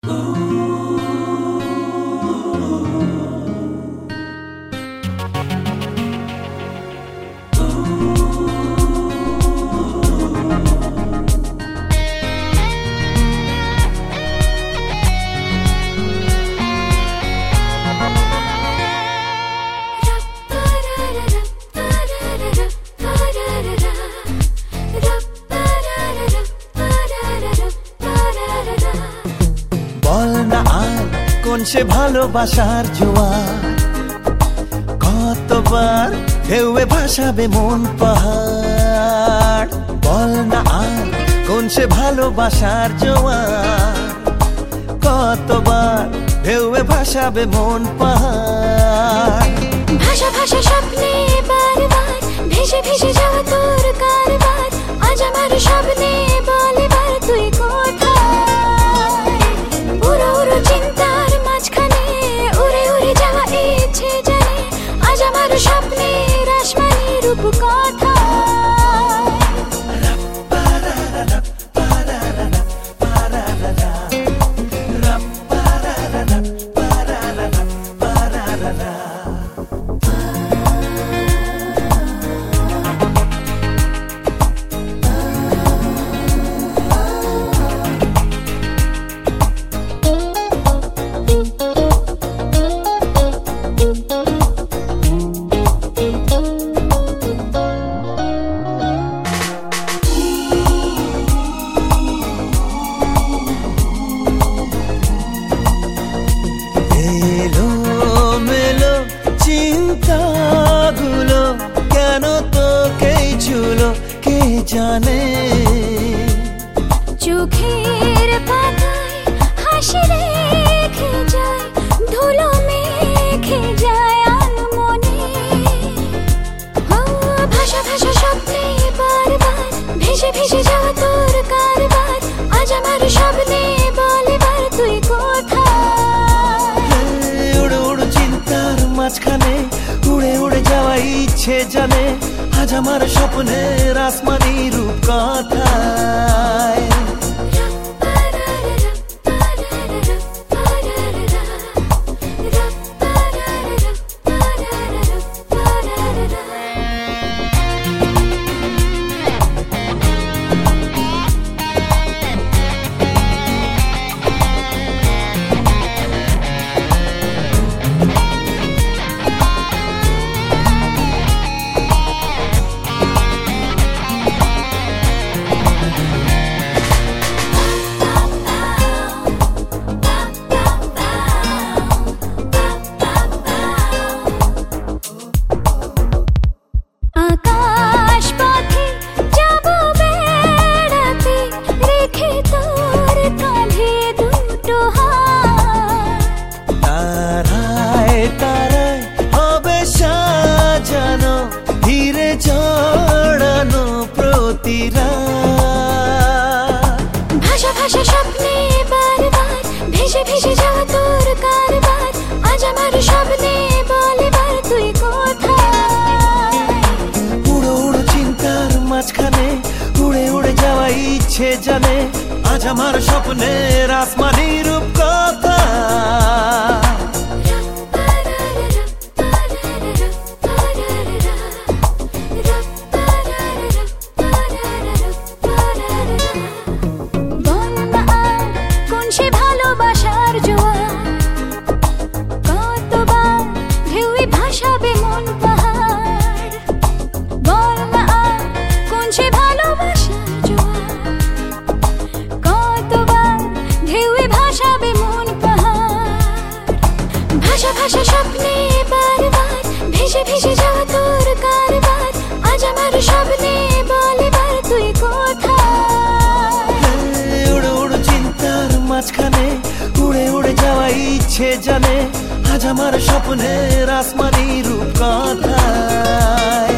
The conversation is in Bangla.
সে ভালোবাসার জোয়ার কতবার ঢেউয়ে ভাসাবে মন পাহাড়। বল না আর কোন সে ভালোবাসার জোয়ার কতবার ঢেউয়ে ভাসাবে মন পাহাড়। ভাষা ভাষা স্বপ্নে বারবার ভেসে ভেসে যাওয়া তোর কারবার, আজ আমার স্বপ্নে বল এবার তুই কোথায়। উড়ো উড়ো চিন্তার মাঝখানে উড়ে উড়ে যাওয়া ইচ্ছে জানে, আজ আমার স্বপ্নের আসমানি রূপ কোথায়। জানে চোখের পাতায় হাসি রেখে যায়, ধুলো মেখে যায় আনমনে। ভাষা ভাষা স্বপ্নে বারবার ভেসে ভেসে যাওয়া তোর কারবার, আজ আমার স্বপ্নে বল এবার তুই কোথায়। উড়ো উড়ো চিন্তার মাঝখানে উড়ে উড়ে যাওয়া ইচ্ছে জানে, আজ আমার স্বপ্নের আসমানি রূপ কোথায়। ভাষা ভাষা স্বপ্নে বারবার ভেসে ভেসে যাওয়া তোর কারবার, আজ আমার স্বপ্নে বল এবার তুই কোথায়। উড়ো উড়ো চিন্তার মাঝখানে উড়ে উড়ে যাওয়া ইচ্ছে জানে, আজ আমার স্বপ্নের আসমানি রূপ কোথায়। সে ভালোবাসার জোয়ার কতবার ঢেউয়ে ভাসাবে মন পাহাড়। বল না আর কোন সে ভালোবাসার জোয়ার কতবার ঢেউয়ে ভাসাবে মন পাহাড়। ভাষা ভাষা স্বপ্নে বারবার ভেসে ভেসে যাওয়া তোর কারবার, আজ আমার স্বপ্নে বল এবার তুই কোথায়। উড়ো উড়ো চিন্তার মাঝখানে উড়ে উড়ে যাওয়া ইচ্ছে জানে, আজ আমার স্বপ্নের আসমানি রূপ কোথায়।